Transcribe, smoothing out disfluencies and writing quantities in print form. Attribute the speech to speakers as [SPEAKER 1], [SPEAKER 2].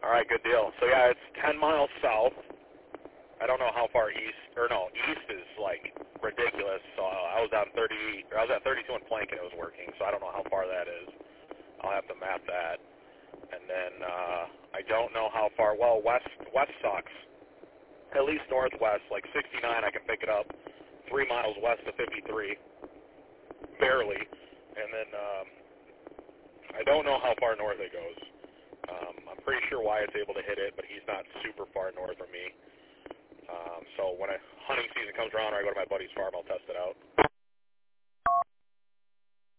[SPEAKER 1] All right, good deal. So yeah, it's 10 miles south. I don't know how far east, or no, east is like ridiculous. So I was at 32 in Plank and it was working. So I don't know how far that is. I'll have to map that. And then I don't know how far. Well, west sucks. At least northwest, like 69, I can pick it up 3 miles west of 53, barely. And then I don't know how far north it goes. I'm pretty sure Wyatt's able to hit it, but he's not super far north from me. So when hunting season comes around or I go to my buddy's farm, I'll test it out.